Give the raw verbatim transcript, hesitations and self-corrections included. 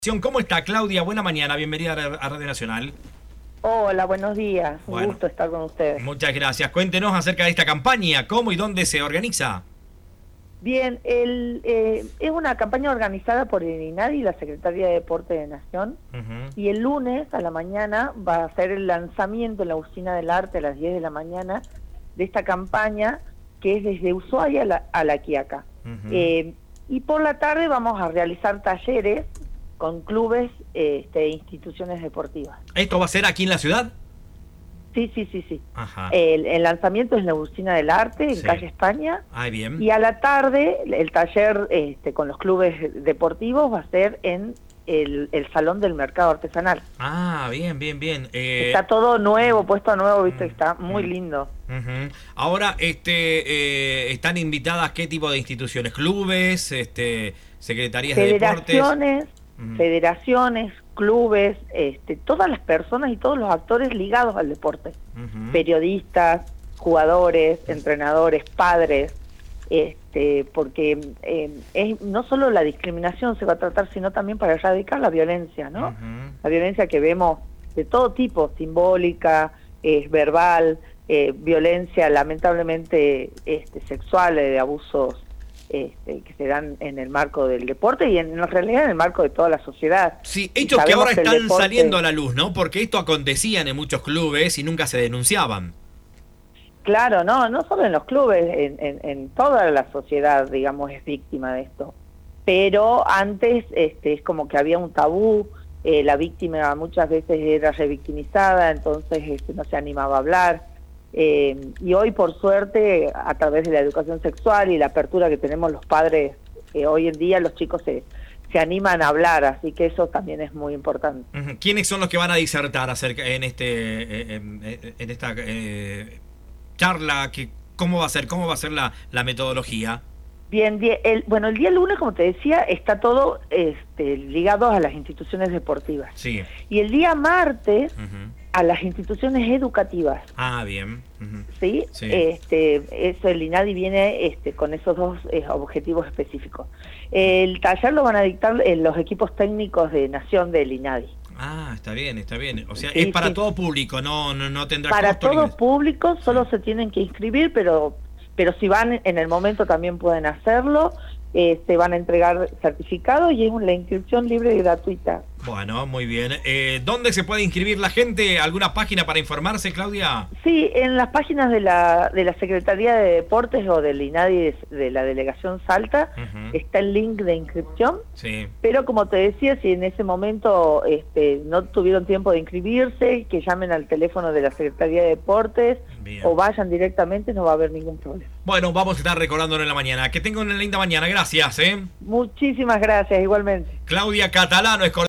¿Cómo está, Claudia? Buena mañana, bienvenida a Radio Nacional. Hola, buenos días, un bueno, gusto estar con ustedes. Muchas gracias. Cuéntenos acerca de esta campaña, cómo y dónde se organiza. Bien, el, eh, es una campaña organizada por el INADI, la Secretaría de Deporte de Nación, uh-huh. y el lunes a la mañana va a ser el lanzamiento en la Usina del Arte a las diez de la mañana de esta campaña que es desde Ushuaia a la, a la Quiaca. Uh-huh. eh, y por la tarde vamos a realizar talleres con clubes e este, instituciones deportivas. ¿Esto va a ser aquí en la ciudad? Sí, sí, sí, sí. Ajá. El, el lanzamiento es en la Usina del Arte, en sí. calle España. Ah, bien. Y a la tarde, el taller este, con los clubes deportivos va a ser en el, el Salón del Mercado Artesanal. Ah, bien, bien, bien. Eh... Está todo nuevo, puesto a nuevo, viste, está muy lindo. Uh-huh. Ahora, este, eh, ¿están invitadas qué tipo de instituciones? ¿Clubes? Este, ¿secretarías de deportes? Federaciones. Federaciones, clubes, este, todas las personas y todos los actores ligados al deporte, uh-huh. periodistas, jugadores, entrenadores, padres, este, porque eh, es, no solo la discriminación se va a tratar, sino también para erradicar la violencia, ¿no? Uh-huh. La violencia que vemos de todo tipo, simbólica, eh, verbal, eh, violencia lamentablemente este, sexual, de abusos Este, que se dan en el marco del deporte y en, en realidad en el marco de toda la sociedad. Sí, hechos que ahora que están deporte... saliendo a la luz, ¿no? Porque esto acontecían en muchos clubes y nunca se denunciaban. Claro, no, no solo en los clubes, en, en, en toda la sociedad, digamos, es víctima de esto. Pero antes este, es como que había un tabú, eh, la víctima muchas veces era revictimizada, entonces este, no se animaba a hablar. Eh, y hoy, por suerte, a través de la educación sexual y la apertura que tenemos los padres, eh, hoy en día los chicos se, se animan a hablar, así que eso también es muy importante. Uh-huh. ¿Quiénes son los que van a disertar acerca en este eh, en, en esta eh, charla? Que, ¿Cómo va a ser? ¿Cómo va a ser la, la metodología? Bien, el, bueno, el día lunes, como te decía, está todo este, ligado a las instituciones deportivas. Sí. Y el día martes... Uh-huh. a las instituciones educativas. Ah, bien. Uh-huh. ¿Sí? Sí. Este, eso, el INADI viene este, con esos dos eh, objetivos específicos. El taller lo van a dictar eh, los equipos técnicos de Nación del INADI. Ah, está bien, está bien. O sea, sí, es para sí. todo público, no no, no tendrá Para costo todo ni... público, solo sí. se tienen que inscribir, pero, pero si van en el momento también pueden hacerlo. Eh, se van a entregar certificados y es una inscripción libre y gratuita. Bueno, muy bien. Eh, ¿Dónde se puede inscribir la gente? ¿Alguna página para informarse, Claudia? Sí, en las páginas de la de la Secretaría de Deportes o del INADI de, de la Delegación Salta, uh-huh. está el link de inscripción. Sí. Pero como te decía, si en ese momento este, no tuvieron tiempo de inscribirse, que llamen al teléfono de la Secretaría de Deportes bien. O vayan directamente, no va a haber ningún problema. Bueno, vamos a estar recordándolo en la mañana. Que tengan una linda mañana. Gracias, ¿eh? Muchísimas gracias, igualmente. Claudia Catalano es